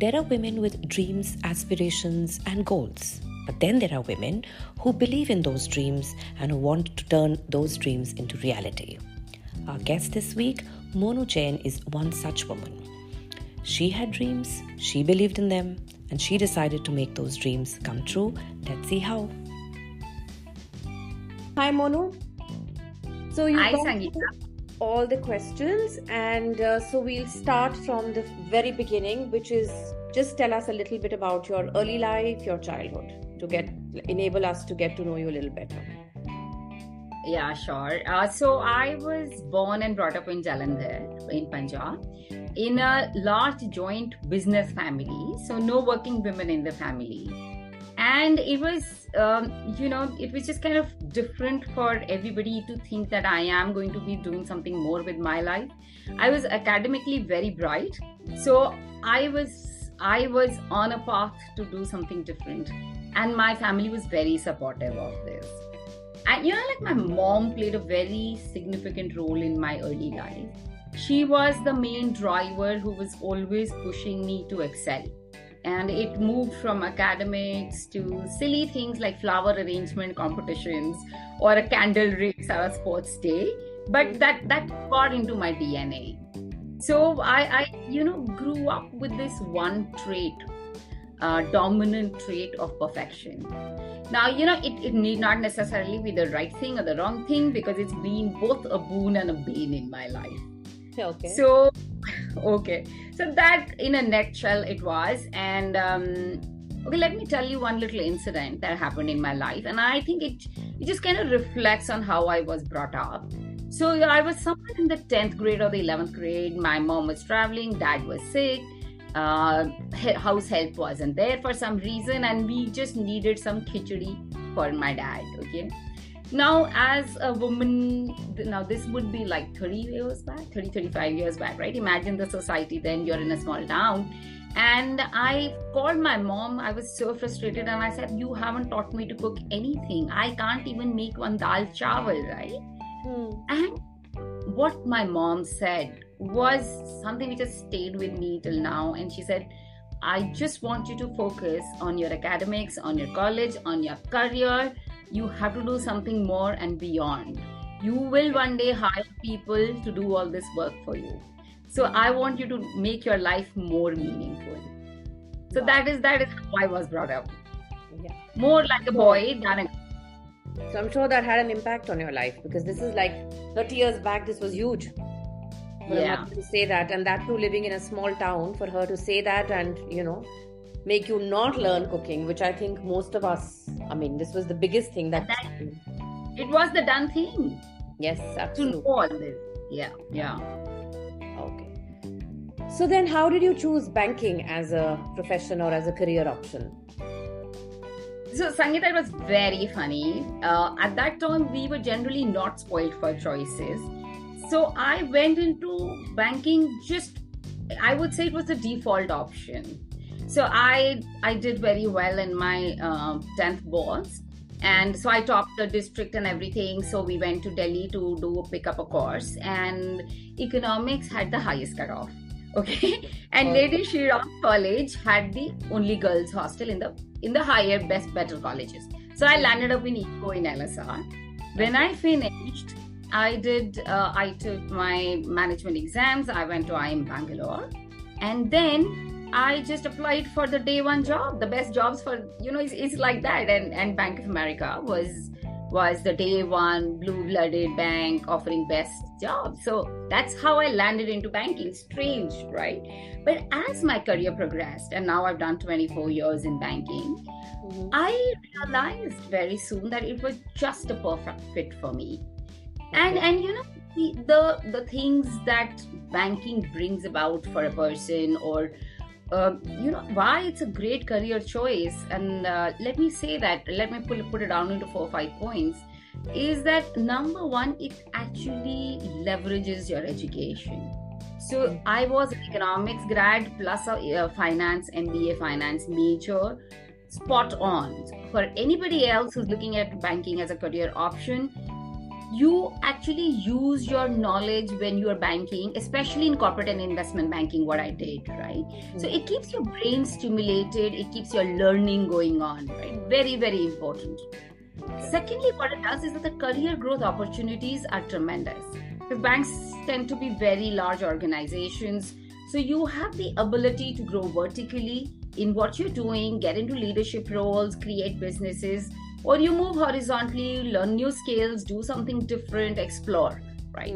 There are women with dreams, aspirations, and goals. But then there are women who believe in those dreams and who want to turn those dreams into reality. Our guest this week, Monu Jain, is one such woman. She had dreams, she believed in them, and she decided to make those dreams come true. Let's see how. Hi, Monu. So you Hi, got Sangeeta. all the questions, and so we'll start from the very beginning, which is just tell us a little bit about your early life, your childhood, to enable us to get to know you a little better. Yeah, sure. So I was born and brought up in Jalandhar, in Punjab, in a large joint business family. So no working women in the family. And it was, it was just kind of different for everybody to think that I am going to be doing something more with my life. I was academically very bright. So I was on a path to do something different. And my family was very supportive of this. And my mom played a very significant role in my early life. She was the main driver who was always pushing me to excel. And it moved from academics to silly things like flower arrangement competitions or a candle race or a sports day. But that got into my DNA. So I grew up with this one trait, dominant trait of perfection. Now, it need not necessarily be the right thing or the wrong thing, because it's been both a boon and a bane in my life. Okay. So that in a nutshell it was. And let me tell you one little incident that happened in my life. And I think it just kind of reflects on how I was brought up. So I was somewhere in the 10th grade or the 11th grade. My mom was traveling, dad was sick. House help wasn't there for some reason, and we just needed some khichdi for my dad. Okay, now as a woman, now this would be like 35 years back, right? Imagine the society then. You're in a small town, and I called my mom. I was so frustrated, and I said, you haven't taught me to cook anything. I can't even make one dal chawal, right? And what my mom said was something which has stayed with me till now. And she said, I just want you to focus on your academics, on your college, on your career. You have to do something more and beyond. You will one day hire people to do all this work for you. So I want you to make your life more meaningful. So wow. That is how I was brought up. Yeah. More like a boy than a... So I'm sure that had an impact on your life, because this is like 30 years back. This was huge. For a mother to say that, and that too living in a small town, for her to say that and, make you not learn cooking, which I think most of us, this was the biggest thing that it was the done thing. Yes, absolutely. To know all this. Yeah. Okay. So then how did you choose banking as a profession or as a career option? So, Sangeeta, it was very funny. At that time, we were generally not spoiled for choices. So I went into banking I would say it was the default option. So I did very well in my 10th boards. And so I topped the district and everything. So we went to Delhi to pick up a course. And economics had the highest cutoff. Okay. And Lady Shri Ram College had the only girls hostel in the higher, better colleges. So I landed up in ECO in LSR. When I finished, I took my management exams. I went to IIM Bangalore, and then I just applied for the day one job. The best jobs for, it's like that. And Bank of America was the day one blue-blooded bank offering best jobs. So that's how I landed into banking. Strange, right? But as my career progressed, and now I've done 24 years in banking, I realized very soon that it was just a perfect fit for me. And the things that banking brings about for a person, or why it's a great career choice. And let me put it down into 4 or 5 points. Is that number one, it actually leverages your education. So I was an economics grad plus a finance, MBA finance major. Spot on. For anybody else who's looking at banking as a career option, you actually use your knowledge when you are banking, especially in corporate and investment banking, what I did, right? So it keeps your brain stimulated, it keeps your learning going on, right? Very, very important. Secondly, what it does is that the career growth opportunities are tremendous. Because banks tend to be very large organizations. So you have the ability to grow vertically in what you're doing, get into leadership roles, create businesses, or you move horizontally, learn new skills, do something different, explore, right?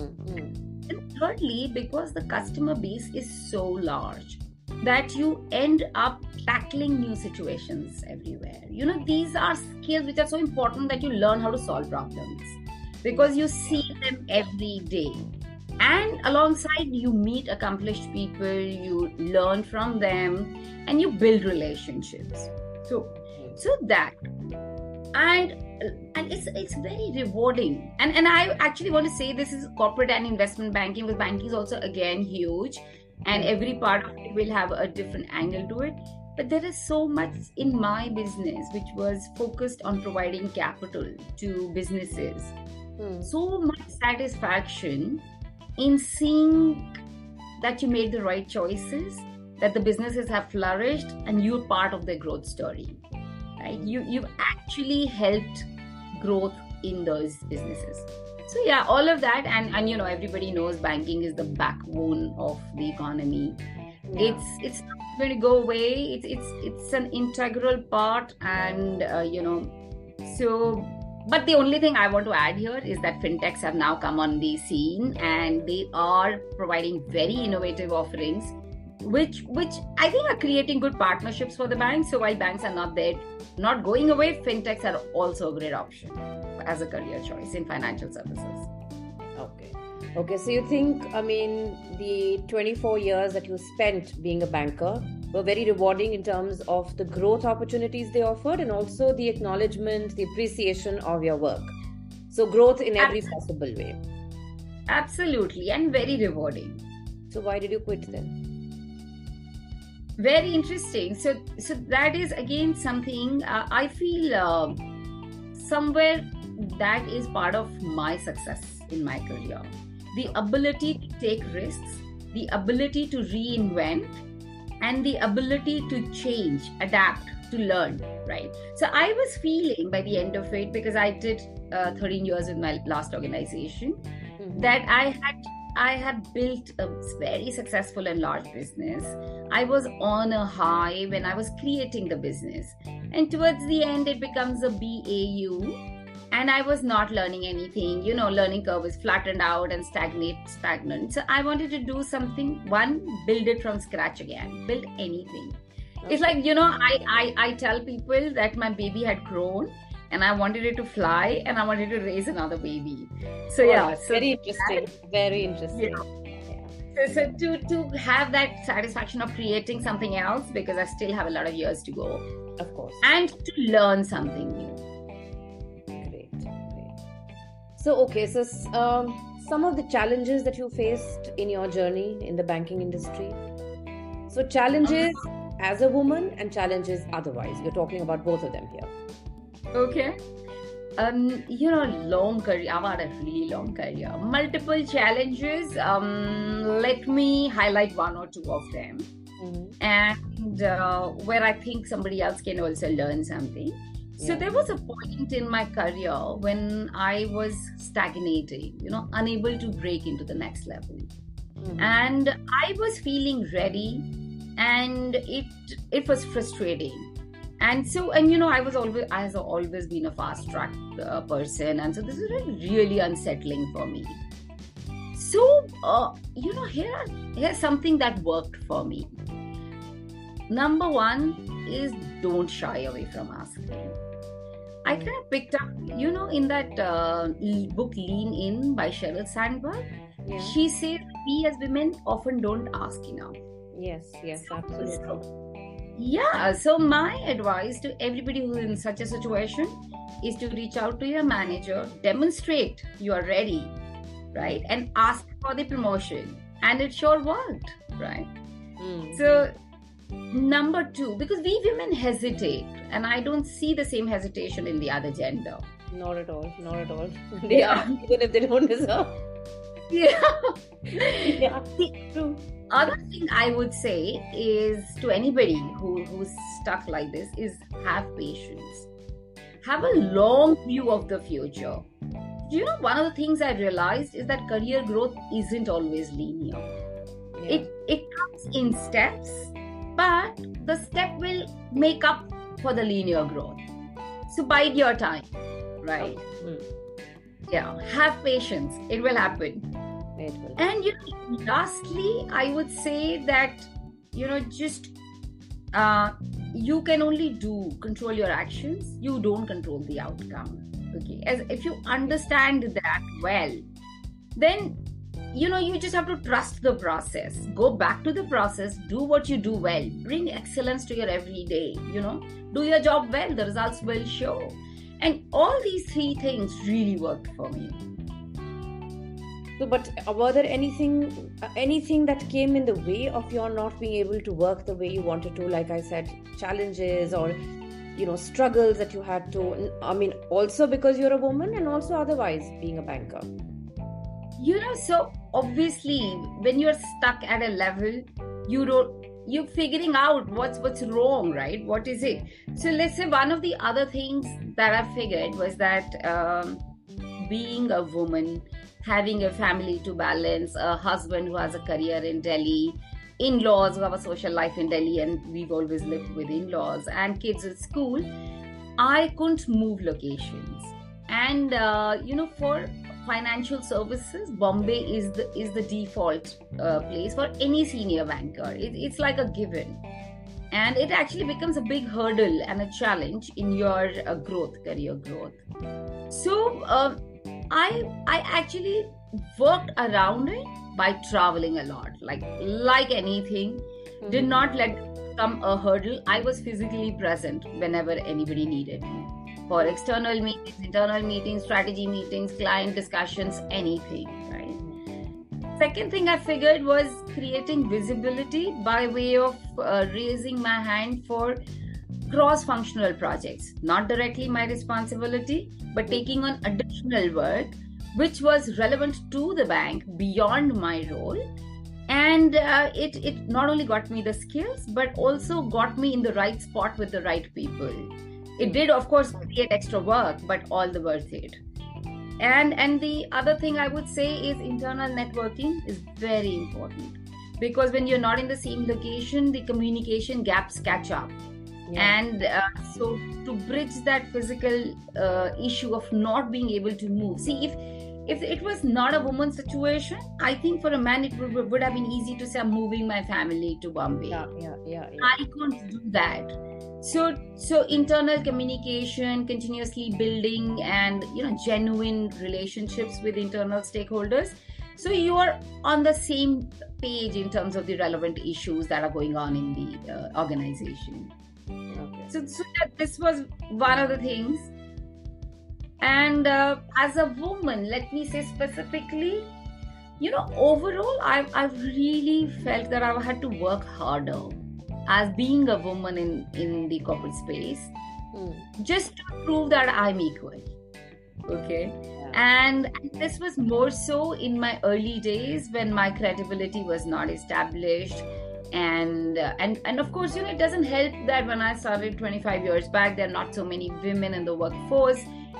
And thirdly, because the customer base is so large that you end up tackling new situations everywhere. These are skills which are so important that you learn how to solve problems because you see them every day. And alongside, you meet accomplished people, you learn from them, and you build relationships. So that, and it's very rewarding. And I actually want to say this is corporate and investment banking, because banking is also again huge, and every part of it will have a different angle to it. But there is so much in my business which was focused on providing capital to businesses. So much satisfaction in seeing that you made the right choices, that the businesses have flourished, and you're part of their growth story, right? You've actually helped growth in those businesses. So yeah, all of that, and everybody knows banking is the backbone of the economy. It's not going to go away. It's an integral part, and so. But the only thing I want to add here is that fintechs have now come on the scene, and they are providing very innovative offerings, which I think are creating good partnerships for the banks. So while banks are not going away, fintechs are also a great option as a career choice in financial services. Okay. So you think, the 24 years that you spent being a banker were very rewarding in terms of the growth opportunities they offered and also the acknowledgement, the appreciation of your work. So growth in every possible way. Absolutely, and very rewarding. So why did you quit then? Very interesting. So that is again something I feel somewhere that is part of my success in my career. The ability to take risks, the ability to reinvent, and the ability to change, adapt, to learn, right? So I was feeling by the end of it, because I did 13 years with my last organization, that I had built a very successful and large business. I was on a high when I was creating the business. And towards the end, it becomes a BAU. And I was not learning anything. Learning curve was flattened out and stagnant. So I wanted to do something, build it from scratch again, build anything. Okay. It's like, I tell people that my baby had grown and I wanted it to fly and I wanted to raise another baby. So very interesting. Very interesting. So to have that satisfaction of creating something else, because I still have a lot of years to go. Of course. And to learn something new. So some of the challenges that you faced in your journey in the banking industry. So challenges as a woman and challenges otherwise. You're talking about both of them here. Okay. Long career. I've had a really long career. Multiple challenges. Let me highlight one or two of them. And where I think somebody else can also learn something. So there was a point in my career when I was stagnating, unable to break into the next level. And I was feeling ready, and it was frustrating. And so, I have always been a fast track person. And so this is really unsettling for me. So, here's something that worked for me. Number one is don't shy away from asking. I kind of picked up, in that book Lean In by Sheryl Sandberg, she says we as women often don't ask enough. Yes, absolutely. So my advice to everybody who's in such a situation is to reach out to your manager, demonstrate you are ready, right? And ask for the promotion. And it sure worked, right? So number two, because we women hesitate, and I don't see the same hesitation in the other gender. Not at all. Not at all. They Yeah. are, even if they don't deserve. Yeah. Yeah, The true. other thing I would say is to anybody who's stuck like this is have patience. Have a long view of the future. One of the things I realized is that career growth isn't always linear. Yeah. It comes in steps, but the step will make up for the linear growth. So bide your time, right? Mm. Yeah, have patience. It will happen. It will. And lastly, I would say that just you can only control your actions. You don't control the outcome. Okay, as if you understand that well, then you just have to trust the process. Go back to the process. Do what you do well. Bring excellence to your everyday. Do your job well. The results will show. And all these three things really worked for me. So, but were there anything that came in the way of your not being able to work the way you wanted to? Like I said, challenges or struggles that you had to. I mean, also because you're a woman, and also otherwise being a banker. So obviously, when you're stuck at a level, you're figuring out what's wrong, right? What is it? So let's say one of the other things that I figured was that being a woman, having a family to balance, a husband who has a career in Delhi, in-laws who have a social life in Delhi, and we've always lived with in-laws, and kids at school, I couldn't move locations. And for financial services, Bombay is the default place for any senior banker. It's like a given, and it actually becomes a big hurdle and a challenge in your career growth. So I actually worked around it by traveling a lot, like anything. Mm-hmm. Did not let it become a hurdle. I was physically present whenever anybody needed me. For external meetings, internal meetings, strategy meetings, client discussions, anything, right? Second thing I figured was creating visibility by way of raising my hand for cross-functional projects. Not directly my responsibility, but taking on additional work, which was relevant to the bank beyond my role. And it not only got me the skills, but also got me in the right spot with the right people. It did, of course, create extra work, but all the worth it. And the other thing I would say is internal networking is very important, because when you're not in the same location, the communication gaps catch up. Yeah. And so to bridge that physical issue of not being able to move. See, if it was not a woman's situation, I think for a man it would have been easy to say, I'm moving my family to Bombay. Yeah. I couldn't do that. So internal communication, continuously building, and genuine relationships with internal stakeholders. So you are on the same page in terms of the relevant issues that are going on in the organization. Okay. So this was one of the things. And as a woman, let me say specifically, overall, I've really felt that I've had to work harder as being a woman in the corporate space, just to prove that I'm equal. Okay. Yeah. And this was more so in my early days when my credibility was not established. And of course, it doesn't help that when I started 25 years back, there are not so many women in the workforce.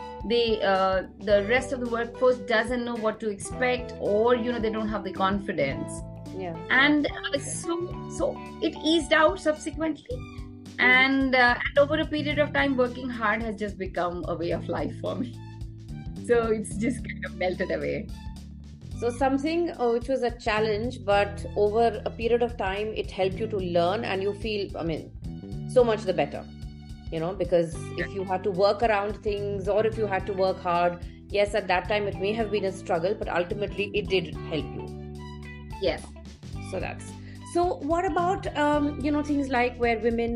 The rest of the workforce doesn't know what to expect, or they don't have the confidence. Yeah. And so it eased out subsequently, and over a period of time, working hard has just become a way of life for me. So it's just kind of melted away. So something which was a challenge, but over a period of time, it helped you to learn, and you feel, so much the better. Because if you had to work around things, or if you had to work hard, yes, at that time it may have been a struggle, but ultimately it did help you. Yes. So what about, things like where women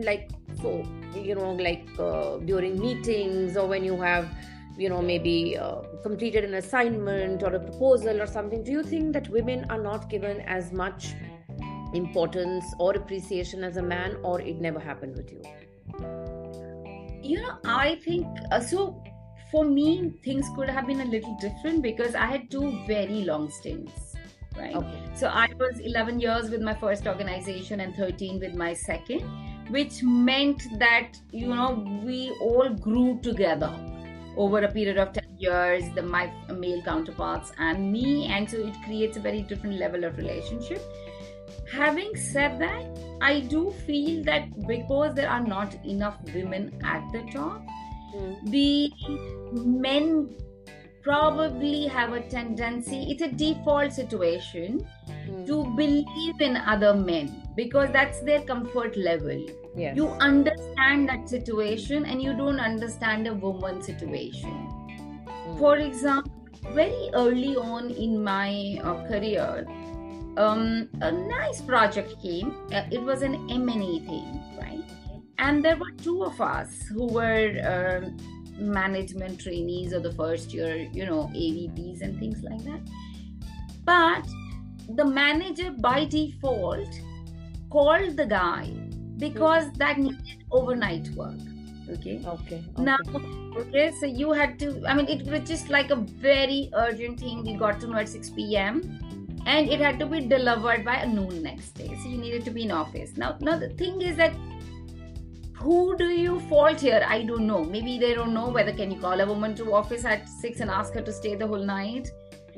during meetings, or when you have, maybe completed an assignment or a proposal or something, do you think that women are not given as much importance or appreciation as a man, or it never happened with you? I think so. for me, things could have been a little different because I had two very long stints, right? Okay. So I was 11 years with my first organization and 13 with my second, which meant that, we all grew together over a period of 10 years, my male counterparts and me. And so it creates a very different level of relationship. Having said that, I do feel that because there are not enough women at the top, the men probably have a tendency, it's a default situation, to believe in other men because that's their comfort level. Yes. You understand that situation and you don't understand a woman's situation. For example, very early on in my career, a nice project came. It was an M&E thing, right? And there were two of us who were management trainees or the first year, AVPs and things like that. But the manager by default called the guy because that needed overnight work. Okay. Now, so you had to, it was just like a very urgent thing. We got to know at 6 p.m. and it had to be delivered by noon next day. So you needed to be in office. Now the thing is that who do you fault here? I don't know. Maybe they don't know whether can you call a woman to office at 6 and ask her to stay the whole night.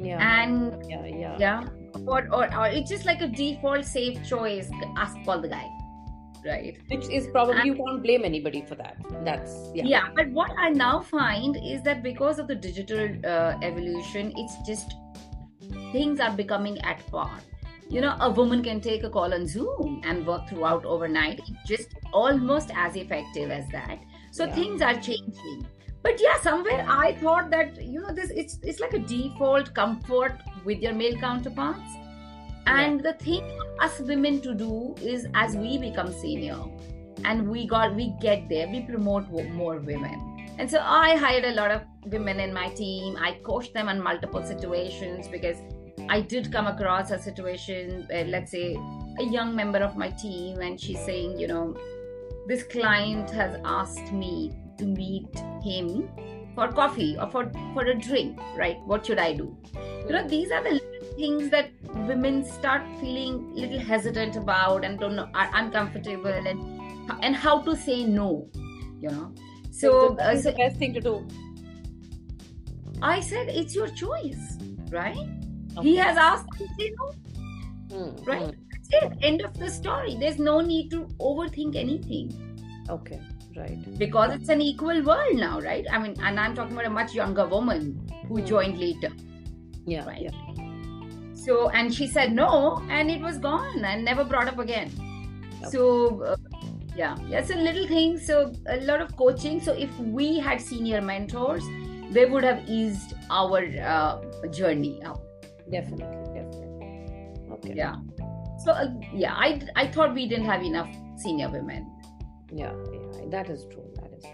Or it's just like a default safe choice. Call the guy, right? Which is probably, you can't blame anybody for that. But what I now find is that because of the digital evolution, it's just things are becoming at par. A woman can take a call on Zoom and work throughout overnight. It's just almost as effective as that. So things are changing. But somewhere I thought that, it's like a default comfort with your male counterparts. And the thing for us women to do is, as we become senior and we get there, we promote more women. And so I hired a lot of women in my team. I coached them on multiple situations because I did come across a situation where, let's say, a young member of my team, and she's saying, this client has asked me to meet him for coffee or for a drink, right? What should I do? These are the little things that women start feeling a little hesitant about and don't know, are uncomfortable, and how to say no, So it's the best thing to do. I said, it's your choice, right? He has asked to say no, right? That's it. End of the story. There's no need to overthink anything. Okay, right. Because it's an equal world now, right? And I'm talking about a much younger woman who joined later. Yeah. Right. Yeah. So, and she said no, and it was gone and never brought up again. Okay. So, it's a little thing. So, a lot of coaching. So, if we had senior mentors, they would have eased our journey out. Definitely. Okay. Yeah. So, I thought we didn't have enough senior women. Yeah, that is true.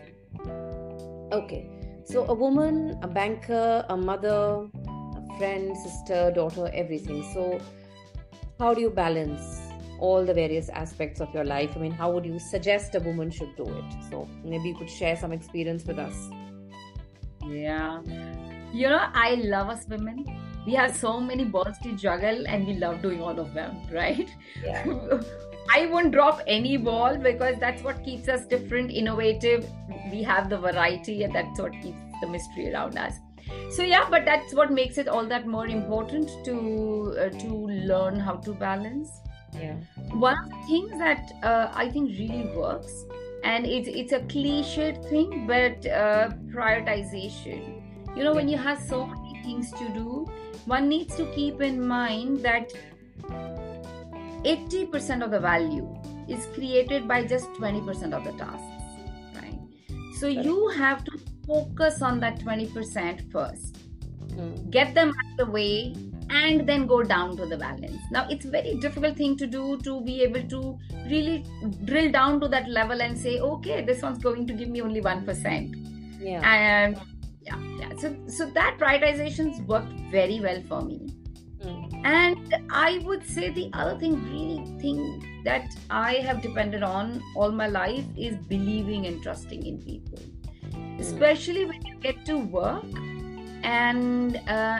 Okay. So, a woman, a banker, a mother, a friend, sister, daughter, everything. So, how do you balance all the various aspects of your life? How would you suggest a woman should do it? So, maybe you could share some experience with us. Yeah. I love us women. We have so many balls to juggle and we love doing all of them, right? Yeah. I won't drop any ball because that's what keeps us different, innovative. We have the variety and that's what keeps the mystery around us. So but that's what makes it all that more important to learn how to balance. Yeah. One of the things that I think really works, and it's a cliched thing, but prioritization. When you have so many things to do, one needs to keep in mind that 80% of the value is created by just 20% of the tasks, right? So you have to focus on that 20% first, get them out of the way, and then go down to the balance. Now, it's a very difficult thing to do, to be able to really drill down to that level and say, okay, this one's going to give me only 1%. Yeah. And so that prioritization's worked very well for me. And I would say the other thing that I have depended on all my life is believing and trusting in people. especially when you get to work and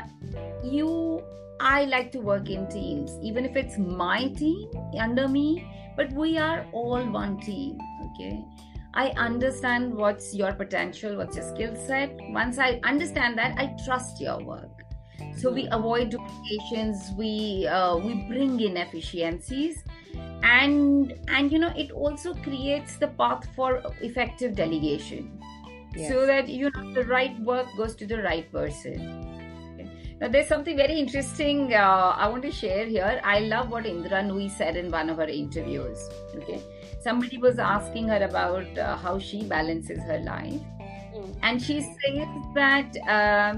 I like to work in teams, even if it's my team under me, but we are all one team. Okay, I understand what's your potential, what's your skill set. Once I understand that, I trust your work. So we avoid duplications, we bring in efficiencies, and it also creates the path for effective delegation. Yes. So that the right work goes to the right person. Okay. Now there's something very interesting I want to share here. I love what Indra Nooyi said in one of her interviews. Okay, somebody was asking her about how she balances her life, and she says that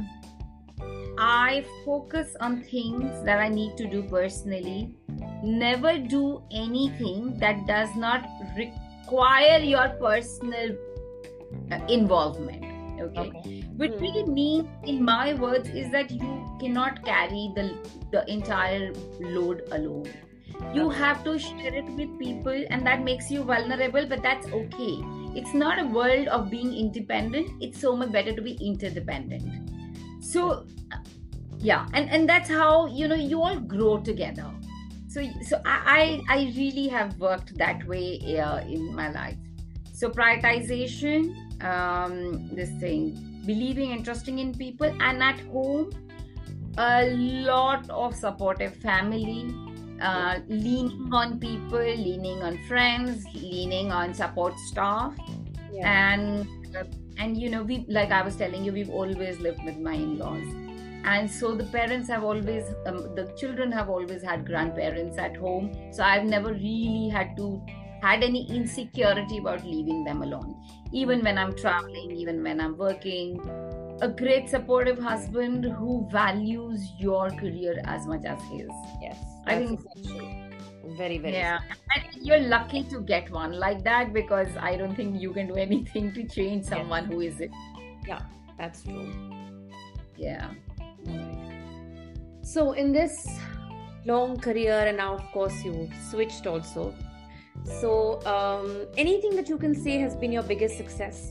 I focus on things that I need to do personally. Never do anything that does not require your personal involvement. Okay. Which really means, in my words, is that you cannot carry the entire load alone. You have to share it with people, and that makes you vulnerable, but that's okay. It's not a world of being independent. It's so much better to be interdependent. So yeah, and that's how you all grow together. So I really have worked that way in my life. So prioritization, this thing, believing and trusting in people, and at home, a lot of supportive family, leaning on people, leaning on friends, leaning on support staff, and we, like I was telling you, we've always lived with my in-laws. And so the parents have always, the children have always had grandparents at home. So I've never really had any insecurity about leaving them alone. Even when I'm traveling, even when I'm working, a great supportive husband who values your career as much as his. Yes. I think it's true. Very, very and you're lucky to get one like that, because I don't think you can do anything to change someone who is it. Yeah, that's true. Yeah. So in this long career, and now of course you switched also. So anything that you can say has been your biggest success?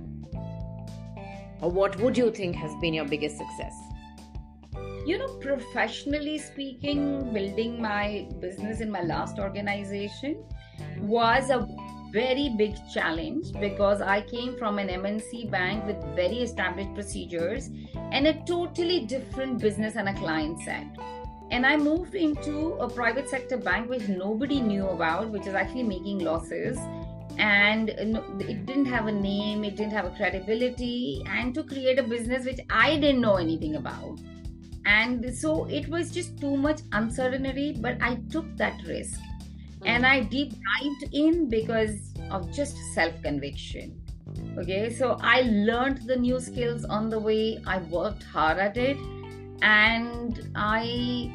Or what would you think has been your biggest success? Professionally speaking, building my business in my last organization was a very big challenge, because I came from an MNC bank with very established procedures and a totally different business and a client set. And I moved into a private sector bank which nobody knew about, which is actually making losses. And it didn't have a name, it didn't have a credibility, and to create a business which I didn't know anything about. And so it was just too much uncertainty, but I took that risk. And I deep dived in because of just self-conviction. Okay, so I learned the new skills on the way. I worked hard at it, and I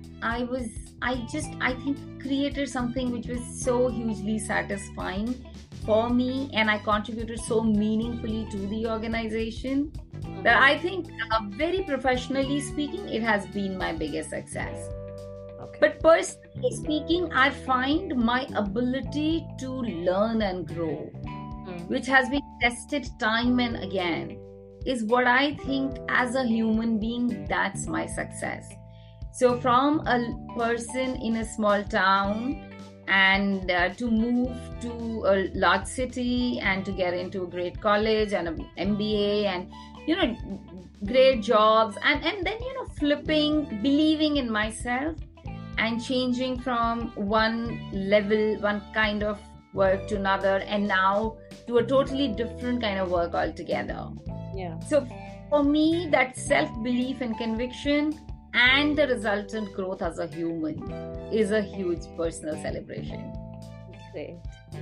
think created something which was so hugely satisfying for me, and I contributed so meaningfully to the organization that I think, very professionally speaking, it has been my biggest success. Okay. But personally speaking, I find my ability to learn and grow, which has been tested time and again, is what I think as a human being, that's my success. So from a person in a small town and to move to a large city and to get into a great college and an MBA and, great jobs and then, flipping, believing in myself and changing from one level, one kind of work to another, and now to a totally different kind of work altogether. Yeah. So for me, that self-belief and conviction and the resultant growth as a human is a huge personal celebration. Great.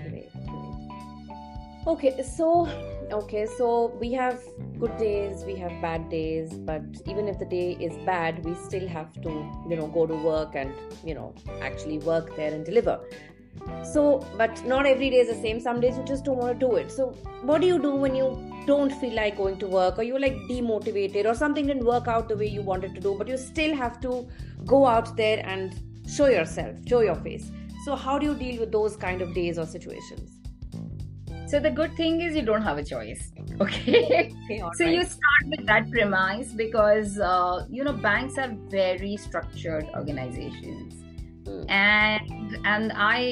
Okay, so we have good days, we have bad days, but even if the day is bad, we still have to, go to work and, actually work there and deliver. So, but not every day is the same. Some days you just don't want to do it. So what do you do when you don't feel like going to work, or you're like demotivated, or something didn't work out the way you wanted to do, but you still have to go out there and show yourself, show your face? So how do you deal with those kind of days or situations? So the good thing is you don't have a choice. Okay. Okay, all So right. you start with that premise because banks are very structured organizations, Mm. and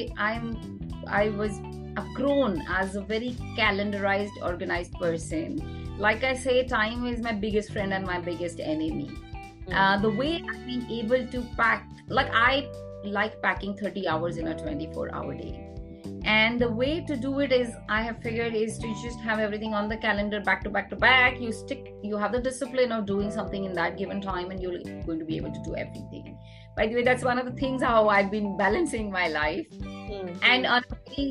I've grown as a very calendarized, organized person. Like I say, time is my biggest friend and my biggest enemy. The way I've been able to pack, like I like packing 30 hours in a 24-hour day. And the way to do it is, I have figured, is to just have everything on the calendar back to back to back. You have the discipline of doing something in that given time, and you're going to be able to do everything. By the way, that's one of the things how I've been balancing my life. And on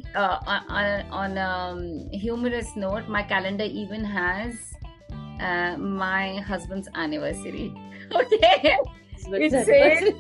a humorous note, my calendar even has my husband's anniversary. Okay. It says,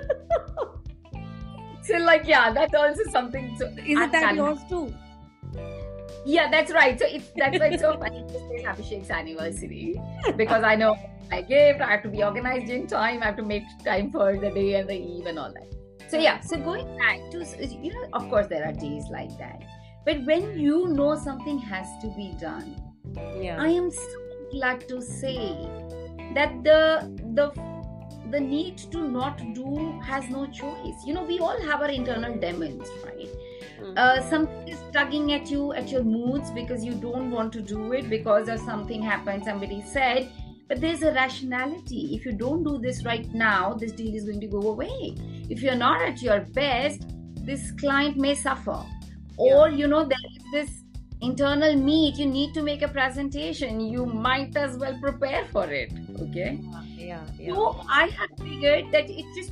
so like, yeah, that's also something. So Is it that yours too? Yeah, that's right. So that's why it's so funny to say Abhishek's anniversary, because I know my gift, I have to be organized in time, I have to make time for the day and the eve and all that. So yeah, so going back to, of course there are days like that. But when you know something has to be done, Yeah. I am so glad to say that the need to not do has no choice. We all have our internal demons, right? Something is tugging at you, at your moods, because you don't want to do it because of something happened, somebody said. But there's a rationality. If you don't do this right now, this deal is going to go away. If you're not at your best, this client may suffer. Or, there is this internal meet, you need to make a presentation. You might as well prepare for it. Okay? Yeah. So I have figured that it's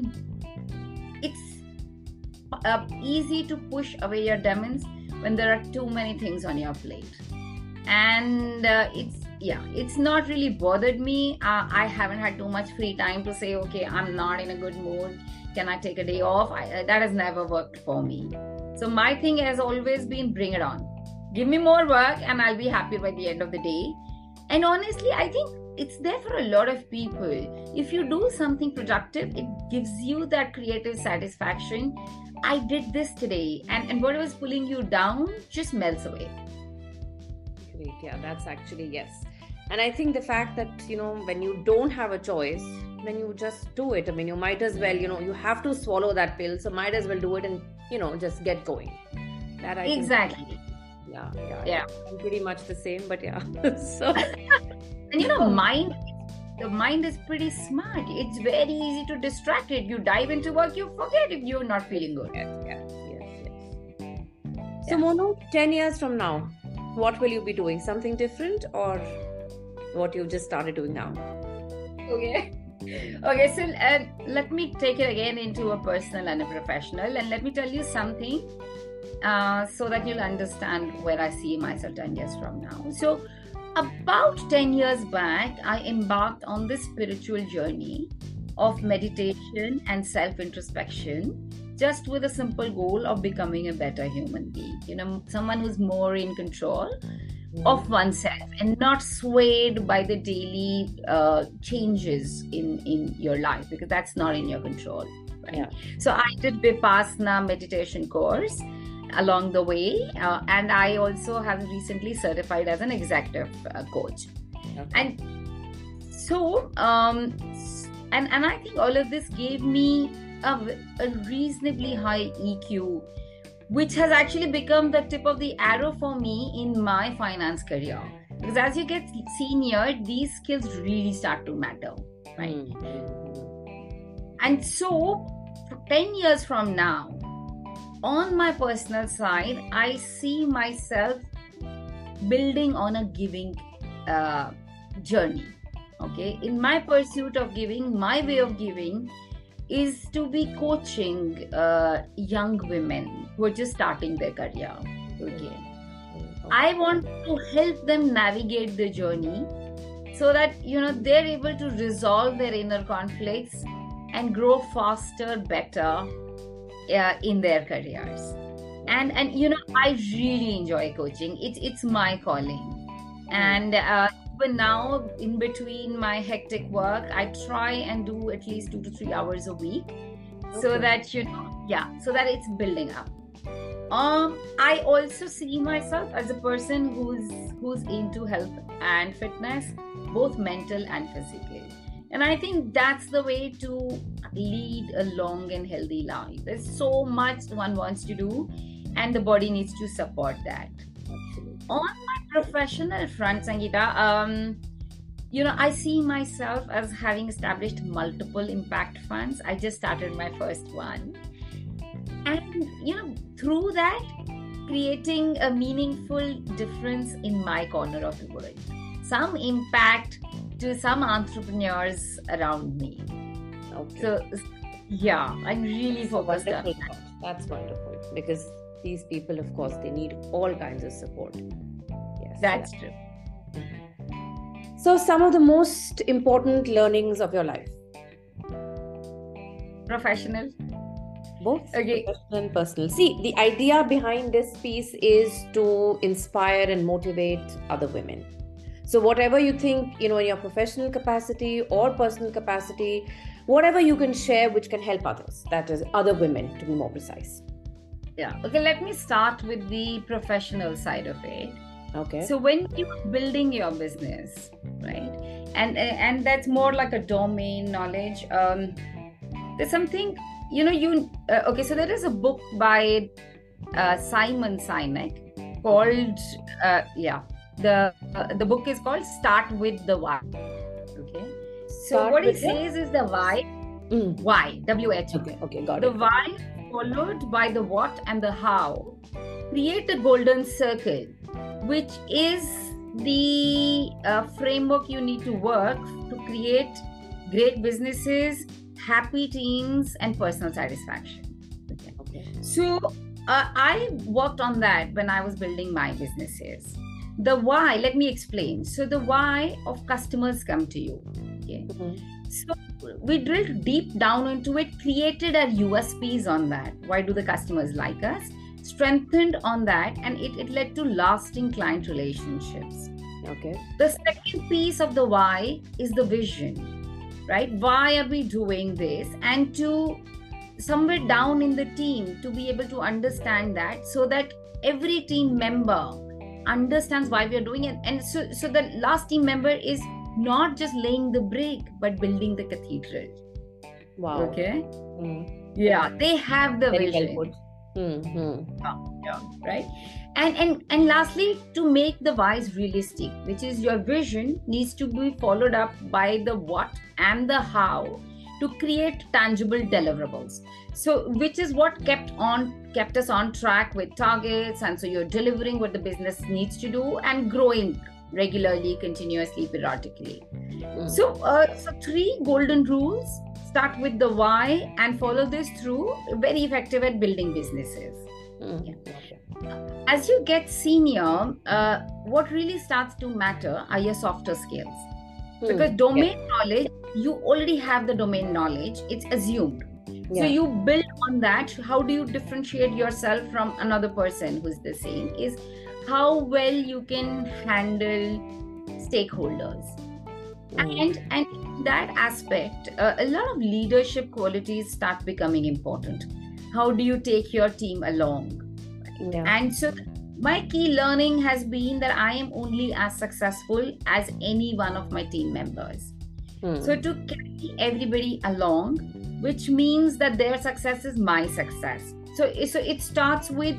easy to push away your demons when there are too many things on your plate. And it's not really bothered me. I haven't had too much free time to say, okay, I'm not in a good mood, can I take a day off? That has never worked for me. So my thing has always been, bring it on. Give me more work and I'll be happy by the end of the day. And honestly, I think it's there for a lot of people. If you do something productive, it gives you that creative satisfaction. I did this today, and what was pulling you down just melts away. Great. Yeah, that's actually, yes. And I think the fact that, when you don't have a choice, then you just do it. I mean, you might as well, you have to swallow that pill. So might as well do it and, just get going. That I Exactly. think, yeah. I'm pretty much the same, but yeah. So, and the mind is pretty smart. It's very easy to distract it. You dive into work, you forget if you're not feeling good. yes. So, Monu, 10 years from now, what will you be doing? Something different or what you just started doing now? Okay, so let me take it again into a personal and a professional, and let me tell you something so that you'll understand where I see myself 10 years from now. So about 10 years back, I embarked on this spiritual journey of meditation and self-introspection, just with a simple goal of becoming a better human being. Someone who's more in control of oneself and not swayed by the daily changes in your life, because that's not in your control, right? Yeah. So I did Vipassana meditation course along the way, and I also have recently certified as an executive coach. Okay. And so and I think all of this gave me a reasonably high EQ, which has actually become the tip of the arrow for me in my finance career. Because as you get senior, these skills really start to matter, right? And so 10 years from now, on my personal side, I see myself building on a giving journey. Okay, in my pursuit of giving, my way of giving is to be coaching young women who are just starting their career. Okay, I want to help them navigate the journey so that they're able to resolve their inner conflicts and grow faster, better in their careers. And I really enjoy coaching. It's my calling. And even now, in between my hectic work, I try and do at least 2 to 3 hours a week, so that so that it's building up. I also see myself as a person who's into health and fitness, both mental and physically. And I think that's the way to lead a long and healthy life. There's so much one wants to do, and the body needs to support that. Absolutely. On my professional front, Sangeeta, I see myself as having established multiple impact funds. I just started my first one. And, through that, creating a meaningful difference in my corner of the world. Some impact to some entrepreneurs around me. Okay. So, yeah, I'm really focused on Wonderful that. thought. That's wonderful, because these people, of course, they need all kinds of support. Yes. That's true. So, some of the most important learnings of your life, Professional. both Okay. professional and personal. See, the idea behind this piece is to inspire and motivate other women. So, whatever you think, in your professional capacity or personal capacity, whatever you can share which can help others, that is, other women, to be more precise. Yeah. Okay, let me start with the professional side of it. Okay. So when you're building your business, right, and that's more like a domain knowledge. There's something okay. So there is a book by Simon Sinek called the book is called Start with the Why. Okay. So Start what he with the- says is the why, why, WH. Okay, got The it. why followed by the what and the how create a golden circle, which is the framework you need to work to create great businesses, happy teams, and personal satisfaction. Okay. So I worked on that when I was building my businesses. The why, let me explain. So the why of customers come to you. Okay. So we drilled deep down into it, created our USPs on that. Why do the customers like us? Strengthened on that, and it led to lasting client relationships. Okay. The second piece of the why is the vision, right? Why are we doing this? And to somewhere down in the team to be able to understand that, so that every team member understands why we are doing it. And so the last team member is not just laying the brick, but building the cathedral. Wow. Okay. Yeah, they have the Very vision. well put. Yeah, right. And lastly, to make the whys realistic, which is your vision needs to be followed up by the what and the how to create tangible deliverables. So which is what kept us on track with targets, and so you're delivering what the business needs to do and growing regularly, continuously, periodically. So 3 golden rules. Start with the why and follow this through. Very effective at building businesses. Okay. As you get senior, what really starts to matter are your softer skills. Because domain knowledge, you already have the domain knowledge. It's assumed. So you build on that. How do you differentiate yourself from another person who's the same? Is how well you can handle stakeholders. And in that aspect, a lot of leadership qualities start becoming important. How do you take your team along? Yeah. And so my key learning has been that I am only as successful as any one of my team members. So to carry everybody along, which means that their success is my success. So it starts with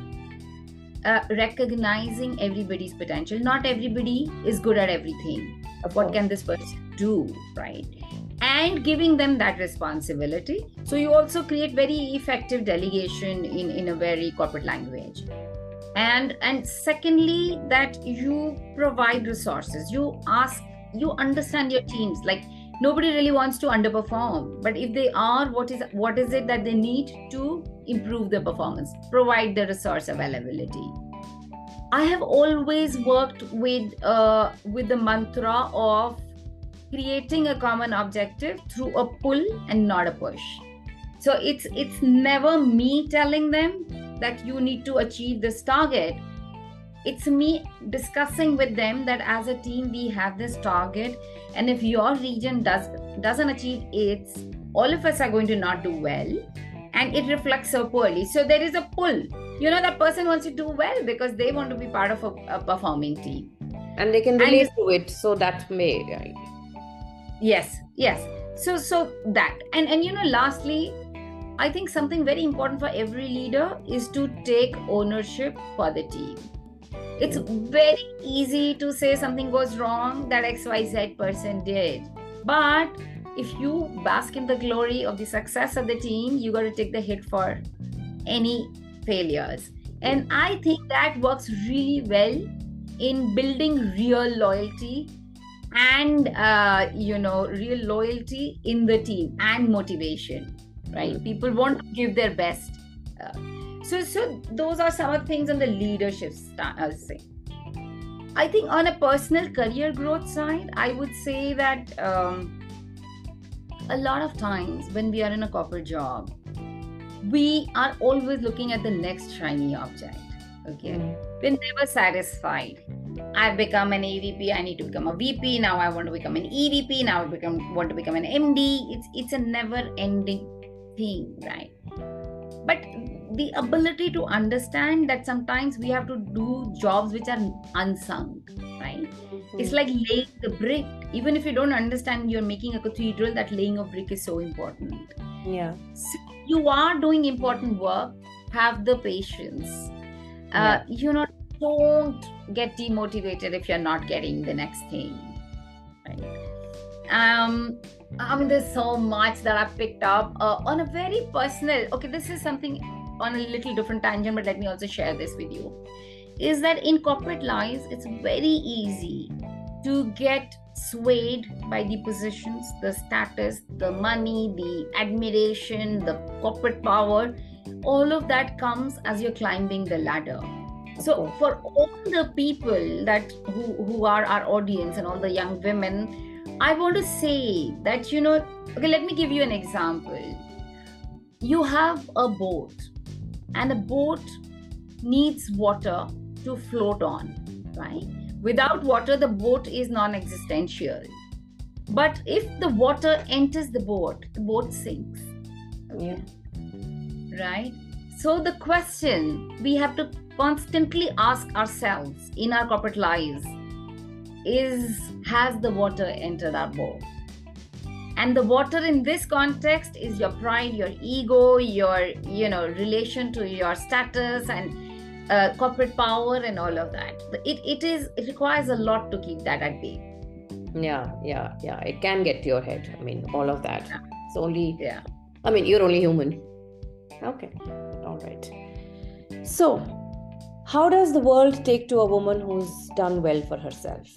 recognizing everybody's potential. Not everybody is good at everything. What can this person do, right? And giving them that responsibility. So you also create very effective delegation in a very corporate language. And secondly, that you provide resources. You understand your teams. Like, nobody really wants to underperform, but if they are, what is it that they need to improve their performance? Provide the resource availability. I have always worked with the mantra of creating a common objective through a pull and not a push. So it's never me telling them that you need to achieve this target. It's me discussing with them that as a team we have this target, and if your region doesn't achieve it, all of us are going to not do well, and it reflects so poorly. So there is a pull. that person wants to do well because they want to be part of a performing team. And they can relate to it, so that may, right? Yes. So that, and lastly, I think something very important for every leader is to take ownership for the team. It's very easy to say something goes wrong that XYZ person did. But if you bask in the glory of the success of the team, you got to take the hit for any failures. And I think that works really well in building real loyalty and, real loyalty in the team and motivation, right? People want to give their best. So those are some of the things on the leadership I'll say. I think on a personal career growth side, I would say that a lot of times when we are in a corporate job, we are always looking at the next shiny object. Okay, we're never satisfied. I've become an AVP, I need to become a VP, now I want to become an EVP, now I want to become an MD. It's a never-ending thing, right? But the ability to understand that sometimes we have to do jobs which are unsung, right? It's like laying the brick. Even if you don't understand you're making a cathedral, that laying of brick is so important. Yeah. So you are doing important work, have the patience. Don't get demotivated if you're not getting the next thing, right? There's so much that I've picked up on a very personal. Okay, this is something on a little different tangent, but let me also share this with you. Is that in corporate lives, it's very easy to get swayed by the positions, the status, the money, the admiration, the corporate power. All of that comes as you're climbing the ladder. So for all the people that who are our audience and all the young women, I want to say that, okay, let me give you an example. You have a boat, and a boat needs water to float on, right? Without water, the boat is non-existential. But if the water enters the boat sinks. Yeah. Right? So the question we have to constantly ask ourselves in our corporate lives is, has the water entered our boat? And the water in this context is your pride, your ego, your relation to your status and corporate power and all of that. It requires a lot to keep that at bay. Yeah. It can get to your head. All of that. Yeah. It's only. Yeah. You're only human. Okay. All right. So, how does the world take to a woman who's done well for herself?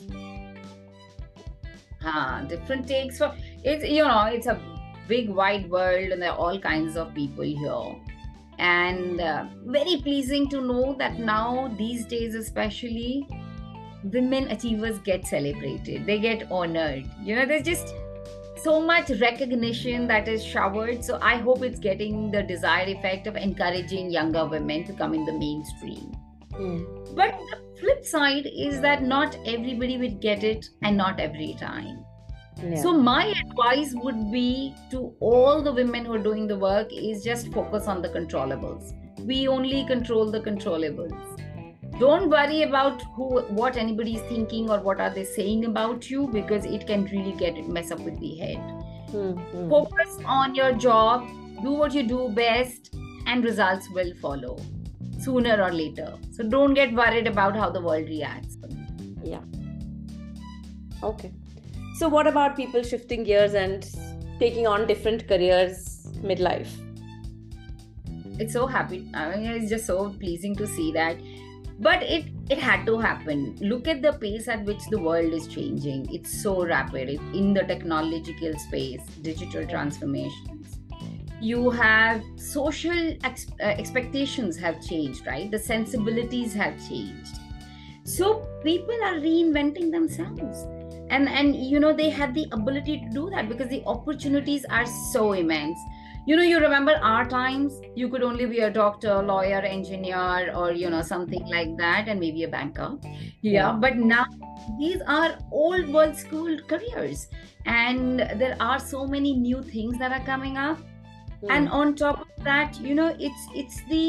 Different takes for it's. It's a big wide world, and there are all kinds of people here. And very pleasing to know that now, these days especially, women achievers get celebrated. They get honored. There's just so much recognition that is showered. So I hope it's getting the desired effect of encouraging younger women to come in the mainstream. But the flip side is that not everybody would get it, and not every time. Yeah. So my advice would be to all the women who are doing the work is just focus on the controllables. We only control the controllables. Don't worry about what anybody is thinking or what are they saying about you, because it can really mess up with the head. Focus on your job, do what you do best, and results will follow sooner or later. So don't get worried about how the world reacts. Yeah. Okay. So what about people shifting gears and taking on different careers midlife? It's so happy. It's just so pleasing to see that. But it had to happen. Look at the pace at which the world is changing. It's so rapid in the technological space, digital transformations. You have social expectations have changed, right? The sensibilities have changed. So people are reinventing themselves. And they have the ability to do that because the opportunities are so immense. You remember our times, you could only be a doctor, lawyer, engineer, or, something like that, and maybe a banker. Yeah. But now these are old world school careers, and there are so many new things that are coming up. And on top of that, it's the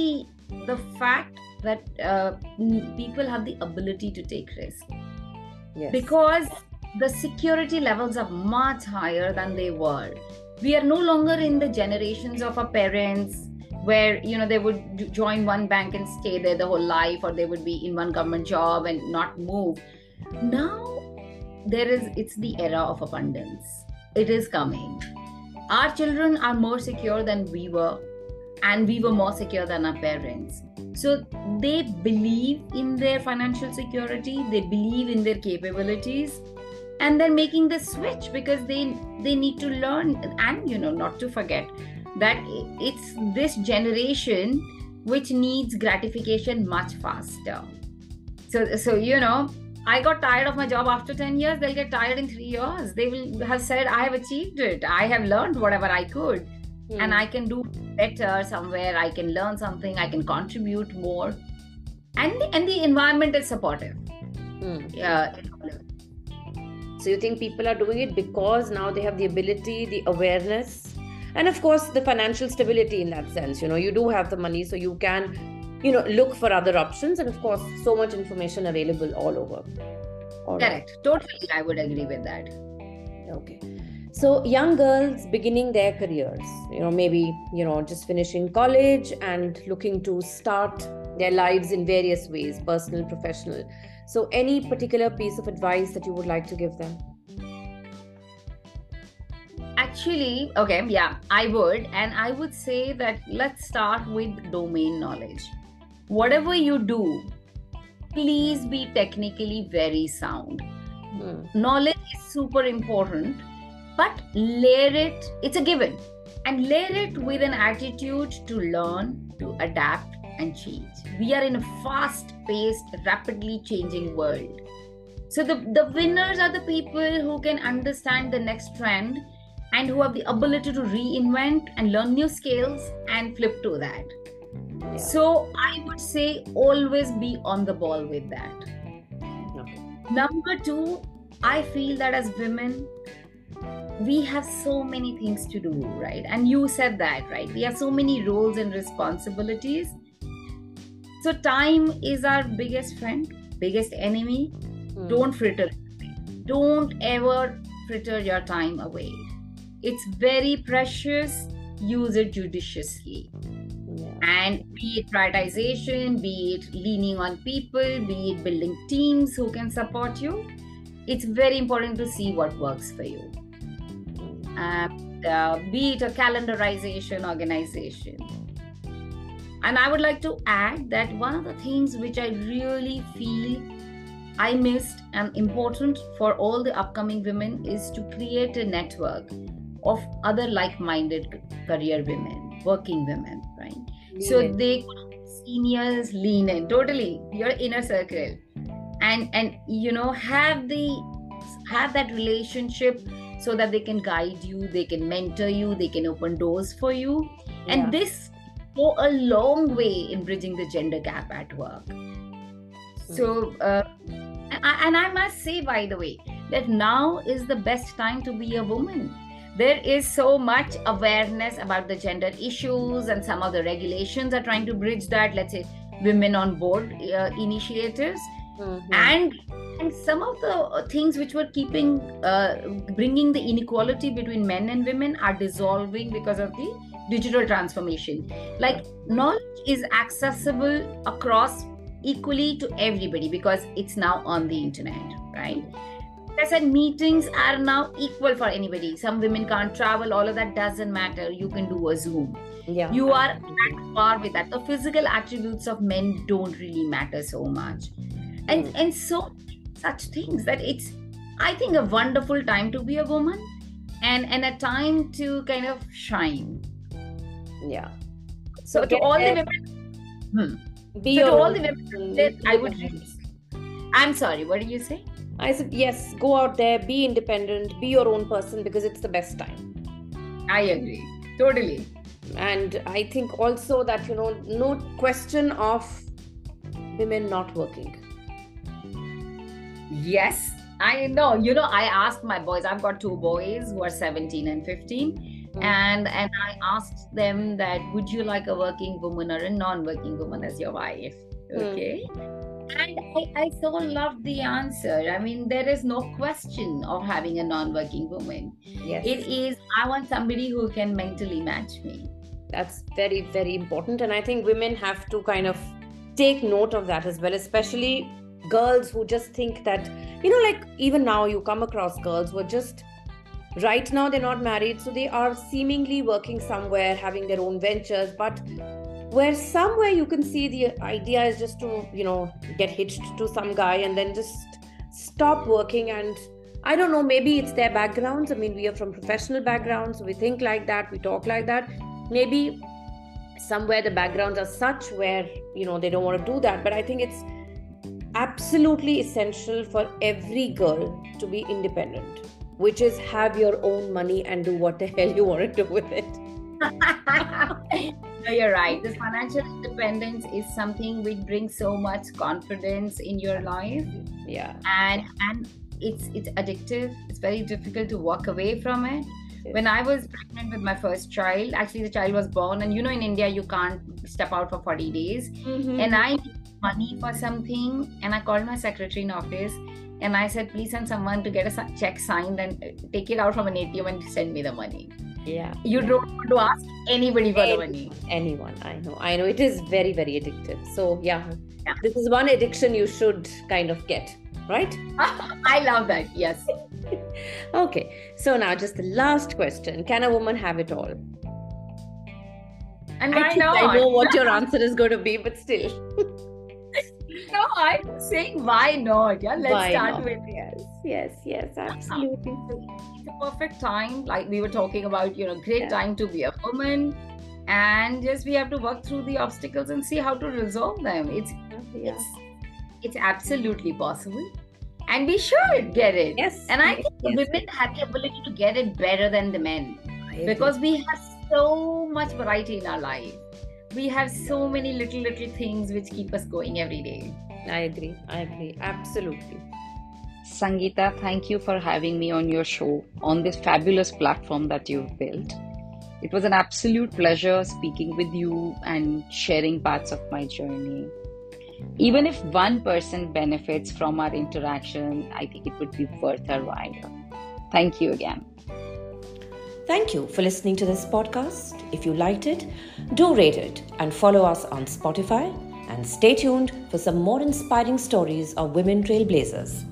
the fact that people have the ability to take risk. Yes. Because the security levels are much higher than they were. We are no longer in the generations of our parents where they would join one bank and stay there the whole life, or they would be in one government job and not move. Now it's the era of abundance. It is coming. Our children are more secure than we were, and we were more secure than our parents. So they believe in their financial security, they believe in their capabilities, and they're making the switch because they need to learn. And not to forget that it's this generation which needs gratification much faster. So I got tired of my job after 10 years. They'll get tired in 3 years. They will have said, I have achieved it. I have learned whatever I could. And I can do better somewhere. I can learn something. I can contribute more. And the environment is supportive. Yeah. So you think people are doing it because now they have the ability, the awareness, and of course the financial stability in that sense. You do have the money, so you can look for other options, and of course so much information available all over. Correct. Totally, I would agree with that. Okay. So young girls beginning their careers, maybe just finishing college and looking to start their lives in various ways, personal, professional. So any particular piece of advice that you would like to give them? Actually, okay, yeah, I would. And I would say that let's start with domain knowledge. Whatever you do, please be technically very sound. Knowledge is super important, but layer it, it's a given. And layer it with an attitude to learn, to adapt and change. We are in a fast-paced, rapidly changing world. So the winners are the people who can understand the next trend and who have the ability to reinvent and learn new skills and flip to that. Yeah. So I would say always be on the ball with that. Okay. Number 2, I feel that as women, we have so many things to do, right? And you said that, right? We have so many roles and responsibilities. So time is our biggest friend, biggest enemy. Don't fritter it. Don't ever fritter your time away. It's very precious. Use it judiciously. Yeah. And be it prioritization, be it leaning on people, be it building teams who can support you. It's very important to see what works for you. Be it a calendarization organization. And I would like to add that one of the things which I really feel I missed and important for all the upcoming women is to create a network of other like-minded career women, working women, right? Yeah. So they seniors lean in, totally, your inner circle, and have that relationship so that they can guide you, they can mentor you, they can open doors for you. Yeah. And this go a long way in bridging the gender gap at work. So, and I must say, by the way, that now is the best time to be a woman. There is so much awareness about the gender issues, and some of the regulations are trying to bridge that, let's say, women on board initiatives. Mm-hmm. And some of the things which were bringing the inequality between men and women are dissolving because of the digital transformation. Like, knowledge is accessible across equally to everybody because it's now on the internet, right? As I said, meetings are now equal for anybody. Some women can't travel, all of that doesn't matter. You can do a Zoom. Yeah. You are at par with that. The physical attributes of men don't really matter so much. And so such things that it's, I think, a wonderful time to be a woman and a time to kind of shine. Yeah. So to all the women, I would really say, I'm sorry, what did you say? I said, yes, go out there, be independent, be your own person, because it's the best time. I agree. Totally. And I think also that, no question of women not working. Yes, I know. I asked my boys, I've got 2 boys who are 17 and 15. and I asked them that, would you like a working woman or a non-working woman as your wife? Okay. And I so loved the answer. I mean, there is no question of having a non-working woman. Yes. It is, I want somebody who can mentally match me. That's very, very important. And I think women have to kind of take note of that as well, especially girls who just think that, like even now you come across girls who are just, right now they're not married, so they are seemingly working somewhere, having their own ventures, but where somewhere you can see the idea is just to, get hitched to some guy and then just stop working. And I don't know, maybe it's their backgrounds. I mean, we are from professional backgrounds, so we think like that, we talk like that. Maybe somewhere the backgrounds are such where, they don't want to do that. But I think it's absolutely essential for every girl to be independent, which is have your own money and do what the hell you want to do with it. No, you're right. This financial independence is something which brings so much confidence in your life. Yeah. And it's addictive. It's very difficult to walk away from it. Yes. When I was pregnant with my first child, actually the child was born, and in India you can't step out for 40 days. And I needed money for something, and I called my secretary in office and I said, please send someone to get a check signed and take it out from an ATM and send me the money. Yeah. You don't want to ask anybody for the money. Anyone. I know. It is very, very addictive. So yeah, this is one addiction you should kind of get, right? I love that. Yes. Okay. So now just the last question. Can a woman have it all? And why not? I know what your answer is going to be, but still. No, I'm saying why not? Yeah, let's start with Yes, absolutely. It's a perfect time, like we were talking about, great time to be a woman, and just we have to work through the obstacles and see how to resolve them. It's absolutely possible, and we should get it. Yes, and I think women have the ability to get it better than the men, because we have so much variety in our life. We have so many little things which keep us going every day. I agree. Absolutely. Sangeeta, thank you for having me on your show, on this fabulous platform that you've built. It was an absolute pleasure speaking with you and sharing parts of my journey. Even if one person benefits from our interaction, I think it would be worth our while. Thank you again. Thank you for listening to this podcast. If you liked it, do rate it and follow us on Spotify, and stay tuned for some more inspiring stories of women trailblazers.